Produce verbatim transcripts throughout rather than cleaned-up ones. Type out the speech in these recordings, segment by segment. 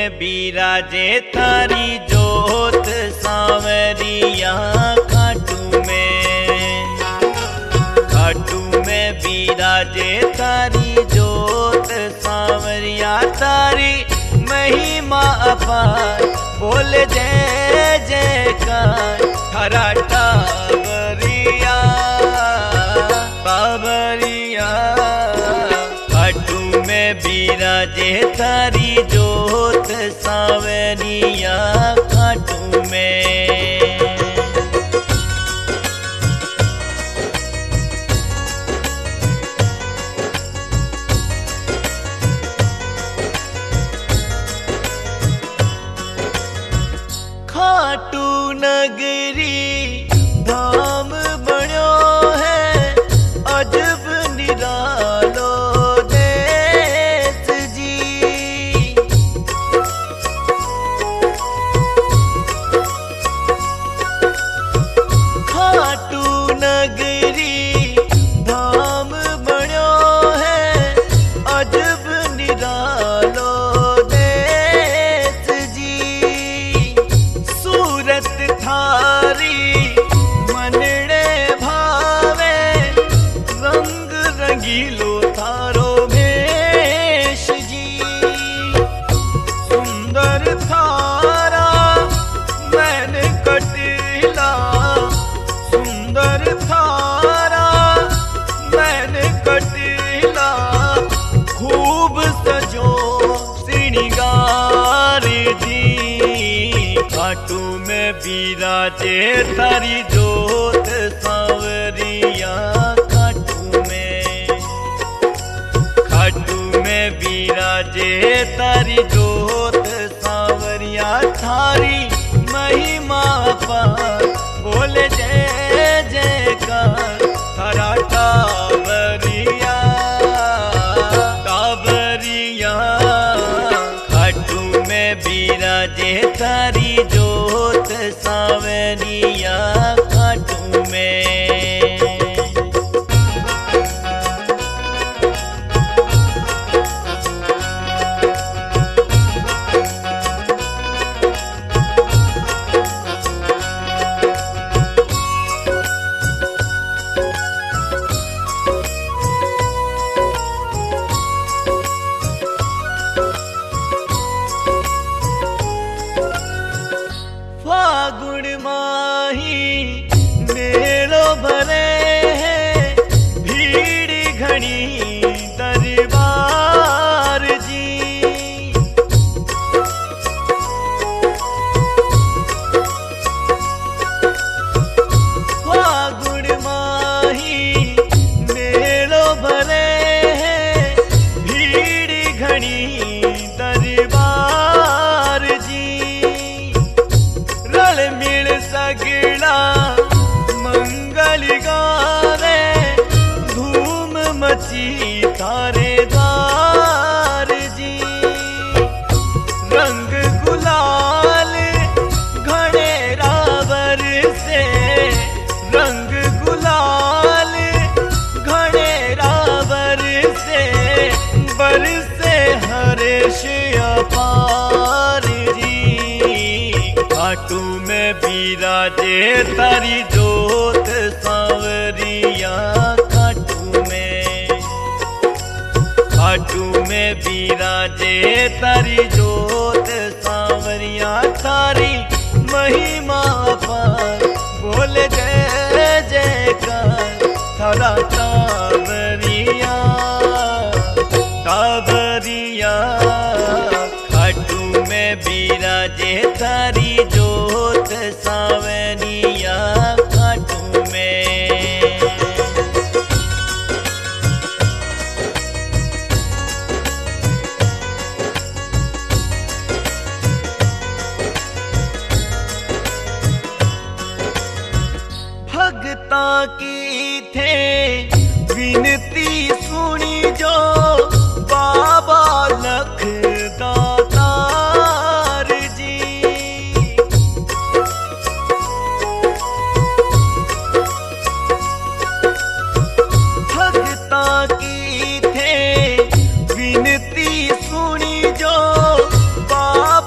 में बिराजे तारी जोत सांवरिया खाटू में, खाटू में बिराजे तारी जोत सांवरिया तारी महिमा अपार बोले जय जयकार हरा टावरिया बाबरिया। खाटू में बिराजे तारी जोत सांवरिया खाटू में। खाटू नगरी धाम बन्यो है अजब निरालो देश जी। खाटू नगरी धाम बन्यो है अजब निरालो देश जी। सूरत थारी मनड़े भावे रंग रंगीलो थारो भेष जी। सुंदर थारा मैंने कटीला, सुंदर थारा मैंने कटीला खूब सजो श्रृंगार जी। खाटू में बिराजे तारी जोत सांवरिया खाटू में, खाटू में बिराजे तारी जोत सांवरिया थारी महिमा पार बोले जय जयकार हरा टावरिया टावरिया। खाटू में बिराजे तारी जोत सांवरिया खाटू में। फागुन माही मेलो भरे है भीड़ घनी दरबार जी। फागुन माही मेलो भरे है भीड़ घनी दरबार जी। रल मिल सगड़ा मंगल गावे धूम मची तारे द्वार जी। रंग गुलाल घने रावर से, रंग गुलाल घने रावर से बरसे हर्ष अपार जी। खाटू में बिराजे तारी जोत सांवरिया खाटू में, खाटू में बिराजे तारी जोत सांवरिया तारी महिमा पार बोले जय जयकार थारा टावरिया टावरिया। खाटू में बिराजे तारी जोत सांवरिया खाटू में। भगता की थे विनती सुनी जो बाबा लख दातार जी। भगता की थे विनती सुनी जो बाबा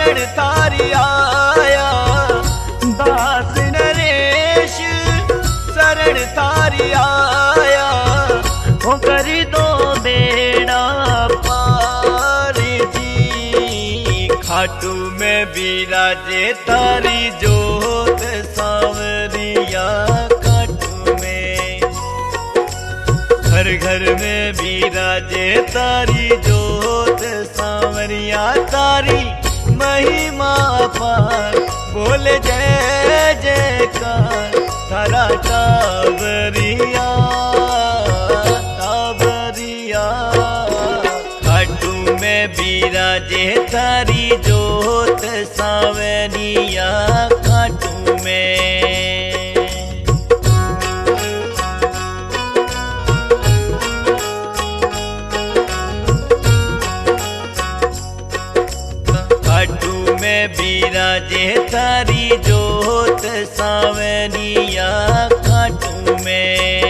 शरण थारी आया, दास नरेश शरण थारी आया, हो करी दो बेड़ा पार जी। खाटू में विराजे तारी जोत सांवरिया खाटू में, घर घर में विराजे तारी जोत सांवरिया, तारी महिमा पार बोले जय जयकार थारा टावरिया टावरिया। खाटू में विराजे तारी जोत सांवरिया खाटू में। खाटू में विराजे तारी जोत सांवरिया खाटू में।